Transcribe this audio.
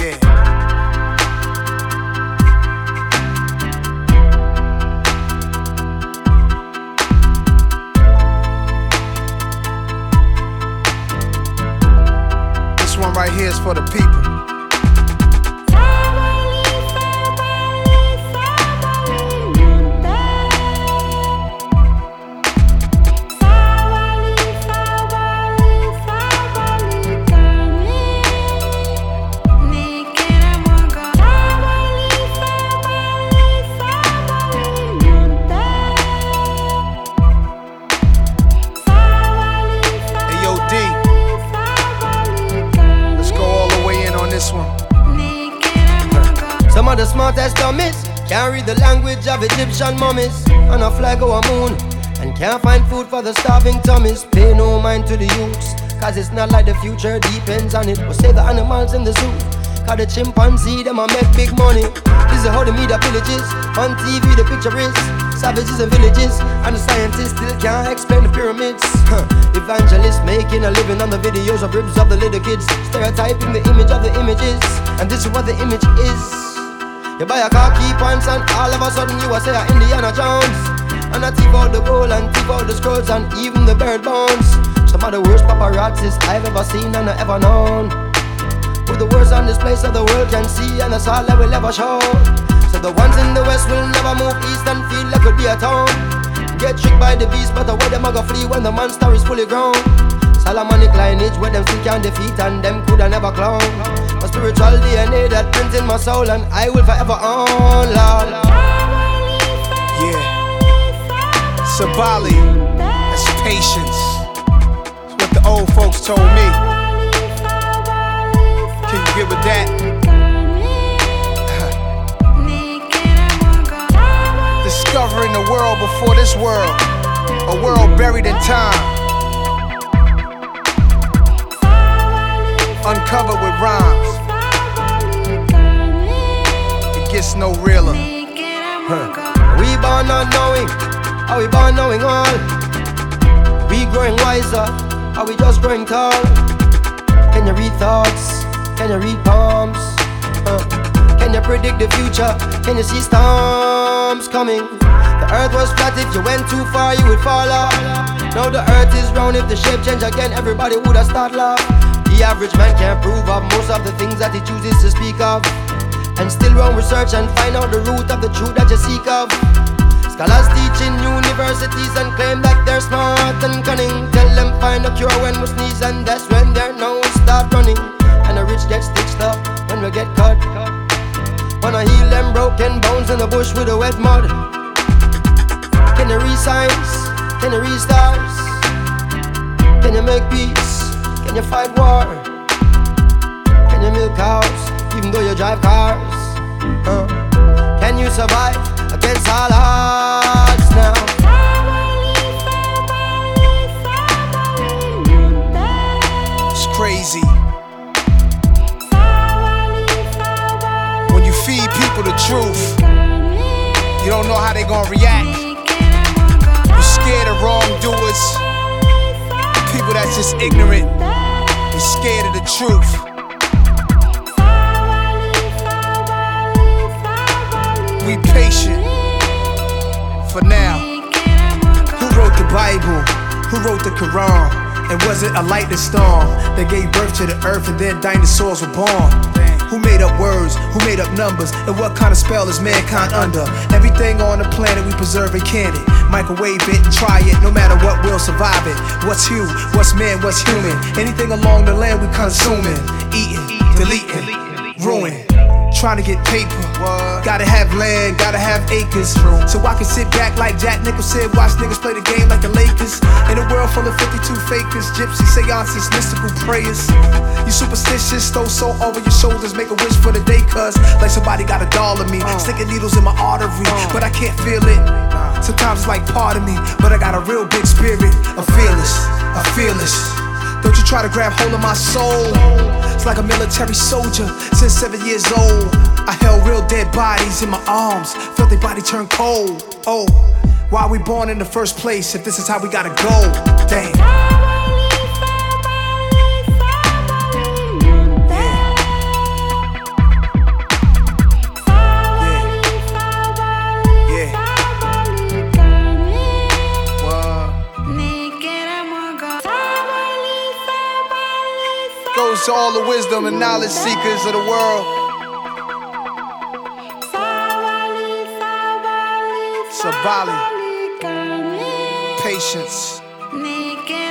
Yeah. This one right here is for the people. Some of the smartest dummies can't read the language of Egyptian mummies on a flag or a moon, and can't find food for the starving tummies. Pay no mind to the youths, cause it's not like the future depends on it. We'll save the animals in the zoo, cause the chimpanzee them a make big money. This is how the media villages, on TV the picture is savages and villages, and the scientists still can't explain the pyramids. Evangelists making a living on the videos of ribs of the little kids, stereotyping the image of the images, and this is what the image is. You buy a car, key pants, and all of a sudden you a say Indiana Jones, and I thief out the gold and thief out the scrolls and even the bird bones. Some of the worst paparazzis I've ever seen and I ever known, with the worst on display so the world can see, and that's all that will ever show. So the ones in the west will never move east and feel like it'll be a town. Get tricked by the beast, but the way them a go flee when the monster is fully grown. Solomonic lineage where them still can't defeat and them coulda never clone. A spiritual DNA that prints in my soul and I will forever own, Lord. Yeah. Sabali, that's patience. That's what the old folks told me. Can you get with that? Discovering the world before this world, a world buried in time, uncovered with rhymes. It gets no realer. We born not knowing, are we born knowing all? We growing wiser, are we just growing tall? Can you read thoughts? Can you read palms? Can you predict the future? Can you see storms coming? The earth was flat, if you went too far you would fall off. Now the earth is round, if the shape change again everybody would have start laugh. The average man can't prove of most of the things that he chooses to speak of, and still run research and find out the root of the truth that you seek of. Scholars teach in universities and claim that they're smart and cunning. Tell them find a cure when we sneeze, and that's when their nose start running. And the rich get stitched up when we get cut. Wanna heal them broken bones in the bush with the wet mud. Can you read signs? Can you read stars? Can you make peace? Can you fight war? Can you milk cows even though you drive cars? Can you survive against all odds now? It's crazy. When you feed people the truth, you don't know how they gonna react. You're scared of wrongdoers, people that's just ignorant. You're scared of the truth. We patient for now. Who wrote the Bible? Who wrote the Quran? And was it a lightning storm that gave birth to the earth and then dinosaurs were born? Who made up words? Who made up numbers? And what kind of spell is mankind under? Everything on the planet we preserve and can it. Microwave it and try it, no matter what, we'll survive it. What's you? What's man? What's human? Anything along the land we consuming, eating, deleting, ruin. Trying to get paper, gotta have land, gotta have acres. So I can sit back like Jack Nicholson, watch niggas play the game like the Lakers. In a world full of 52 fakers, gypsy seances, mystical prayers. You superstitious, throw salt over your shoulders, make a wish for the day, cuz like somebody got a doll of me, sticking needles in my artery, but I can't feel it. Sometimes it's like part of me, but I got a real big spirit. I'm fearless. Don't you try to grab hold of my soul. It's like a military soldier since 7 years old. I held real dead bodies in my arms, felt their body turn cold. Oh, why we born in the first place if this is how we gotta go? Damn. to all the wisdom and knowledge seekers of the world. Sabali, patience.